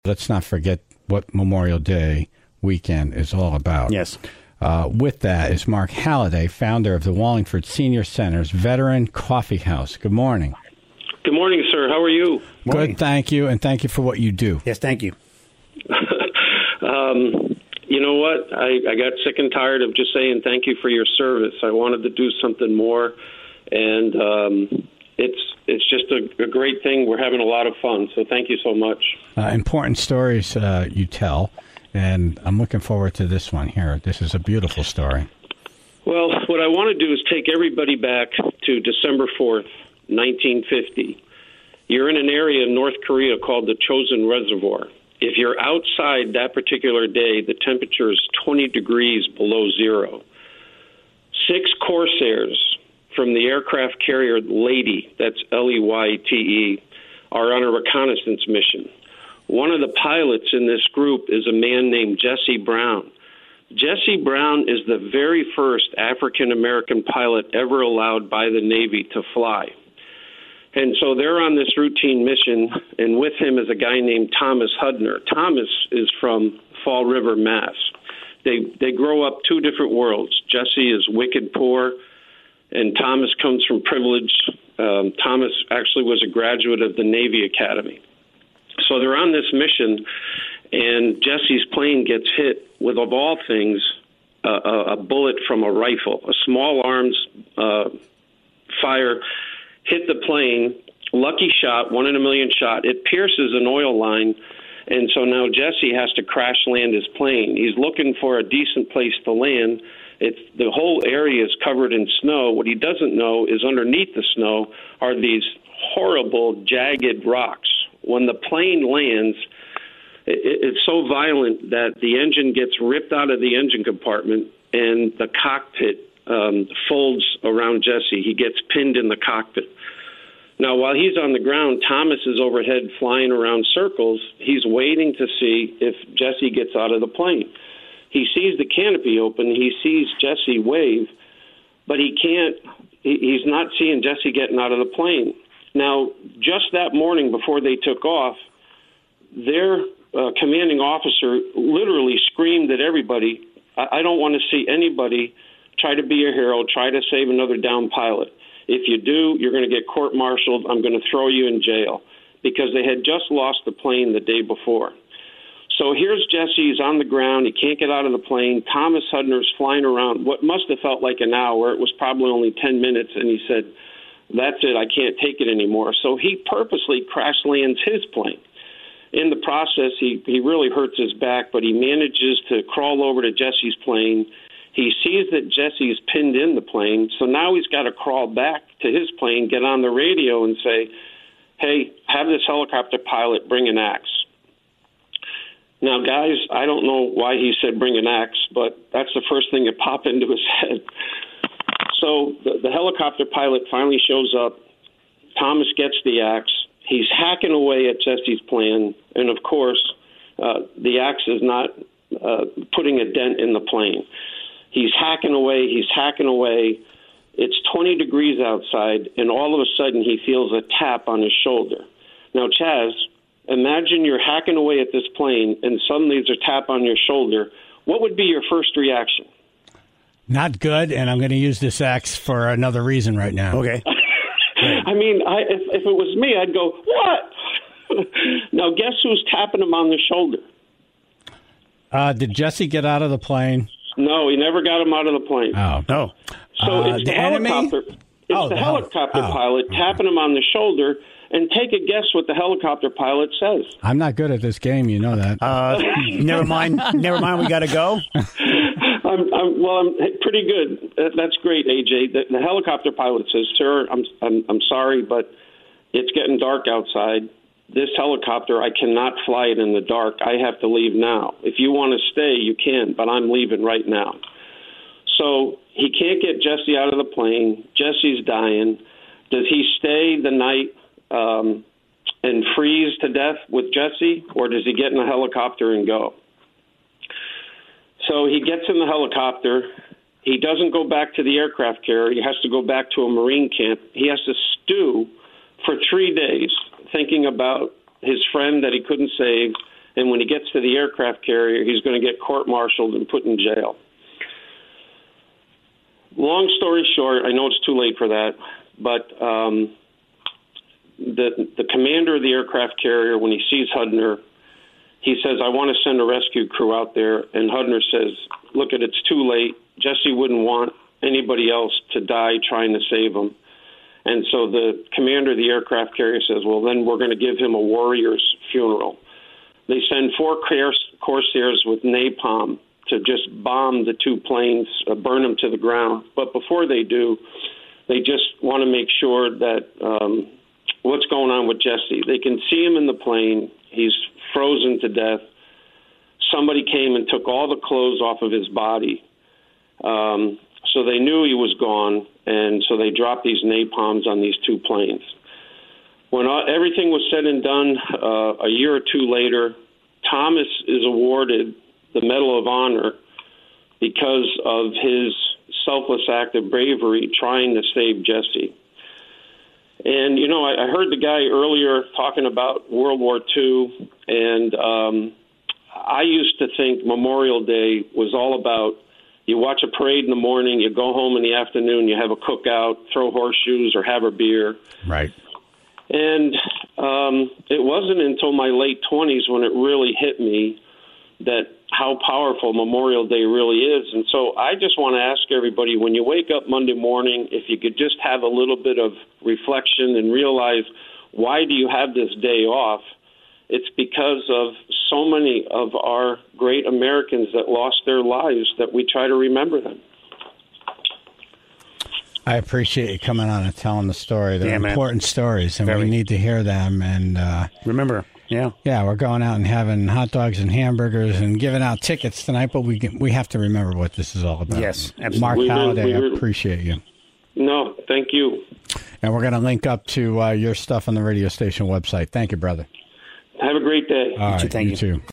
Let's not forget what Memorial Day weekend is all about. Yes. With that is Mark Halliday, founder of the Wallingford Senior Center's Veteran Coffee House. Good morning. Good morning, sir. How are you? Good, thank you, and thank you for what you do. Yes, thank you. You know what? I got sick and tired of just saying thank you for your service. I wanted to do something more, and it's just a great thing. We're having a lot of fun, so thank you so much. Important stories you tell, and I'm looking forward to this one here. This is a beautiful story. Well, what I want to do is take everybody back to December 4th, 1950. You're in an area in North Korea called the Chosin Reservoir. If you're outside that particular day, the temperature is 20 degrees below zero. 6 Corsairs from the aircraft carrier Leyte, that's Leyte, are on a reconnaissance mission. One of the pilots in this group is a man named Jesse Brown. Jesse Brown is the very first African-American pilot ever allowed by the Navy to fly. And so they're on this routine mission, and with him is a guy named Thomas Hudner. Thomas is from Fall River, Mass. They grow up two different worlds. Jesse is wicked poor, and Thomas comes from privilege. Thomas actually was a graduate of the Navy Academy. So they're on this mission, and Jesse's plane gets hit with, of all things, a bullet from a rifle, a small arms fire. Hit the plane, lucky shot, 1 in a million shot. It pierces an oil line, and so now Jesse has to crash land his plane. He's looking for a decent place to land. The whole area is covered in snow. What he doesn't know is underneath the snow are these horrible, jagged rocks. When the plane lands, it's so violent that the engine gets ripped out of the engine compartment, and the cockpit folds around Jesse. He gets pinned in the cockpit. Now, while he's on the ground, Thomas is overhead flying around circles. He's waiting to see if Jesse gets out of the plane. He sees the canopy open. He sees Jesse wave, but he's not seeing Jesse getting out of the plane. Now, just that morning before they took off, their commanding officer literally screamed at everybody, I don't want to see anybody try to be a hero, try to save another downed pilot. If you do, you're going to get court-martialed. I'm going to throw you in jail, because they had just lost the plane the day before. So here's Jesse. He's on the ground. He can't get out of the plane. Thomas Hudner's flying around what must have felt like an hour. It was probably only 10 minutes, and he said, that's it. I can't take it anymore. So he purposely crash lands his plane. In the process, he really hurts his back, but he manages to crawl over to Jesse's plane. He sees that Jesse's pinned in the plane, so now he's got to crawl back to his plane, get on the radio, and say, hey, have this helicopter pilot bring an axe. Now, guys, I don't know why he said bring an axe, but that's the first thing that popped into his head. So the helicopter pilot finally shows up. Thomas gets the axe. He's hacking away at Jesse's plane, and, of course, the axe is not putting a dent in the plane. He's hacking away. It's 20 degrees outside, and all of a sudden he feels a tap on his shoulder. Now, Chaz, imagine you're hacking away at this plane, and suddenly there's a tap on your shoulder. What would be your first reaction? Not good, and I'm going to use this axe for another reason right now. Okay. I mean, if it was me, I'd go, what? Now, guess who's tapping him on the shoulder? Did Jesse get out of the plane? No, he never got him out of the plane. Oh. No. So it's the helicopter. It's the helicopter pilot tapping him on the shoulder, and take a guess what the helicopter pilot says. I'm not good at this game, you know that. Never mind. We got to go. I'm pretty good. That's great, AJ. The helicopter pilot says, "Sir, I'm sorry, but it's getting dark outside. This helicopter, I cannot fly it in the dark. I have to leave now. If you want to stay, you can, but I'm leaving right now." So he can't get Jesse out of the plane. Jesse's dying. Does he stay the night and freeze to death with Jesse, or does he get in a helicopter and go? So he gets in the helicopter. He doesn't go back to the aircraft carrier. He has to go back to a Marine camp. He has to stew for 3 days thinking about his friend that he couldn't save And when he gets to the aircraft carrier, he's going to get court-martialed and put in jail. Long story short, I know it's too late for that, but the commander of the aircraft carrier, when he sees Hudner, he says, I want to send a rescue crew out there. And Hudner says, look, it's too late. Jesse wouldn't want anybody else to die trying to save him. And so the commander of the aircraft carrier says, well, then we're going to give him a warrior's funeral. They send 4 Corsairs with napalm to just bomb the 2 planes, burn them to the ground. But before they do, they just want to make sure that what's going on with Jesse. They can see him in the plane. He's frozen to death. Somebody came and took all the clothes off of his body. So they knew he was gone, and so they dropped these napalms on these 2 planes. When everything was said and done, a year or 2 later, Thomas is awarded the Medal of Honor because of his selfless act of bravery trying to save Jesse. And, you know, I heard the guy earlier talking about World War II, and I used to think Memorial Day was all about you watch a parade in the morning, you go home in the afternoon, you have a cookout, throw horseshoes or have a beer. Right. And it wasn't until my late 20s when it really hit me that how powerful Memorial Day really is. And so I just want to ask everybody, when you wake up Monday morning, if you could just have a little bit of reflection and realize, why do you have this day off? It's because of so many of our great Americans that lost their lives that we try to remember them. I appreciate you coming on and telling the story. They're important stories, and we need to hear them. And remember, yeah, we're going out and having hot dogs and hamburgers and giving out tickets tonight, but we have to remember what this is all about. Yes, absolutely. Mark Halliday, I appreciate you. No, thank you. And we're going to link up to your stuff on the radio station website. Thank you, brother. Have a great day. All right, Thank you. You too.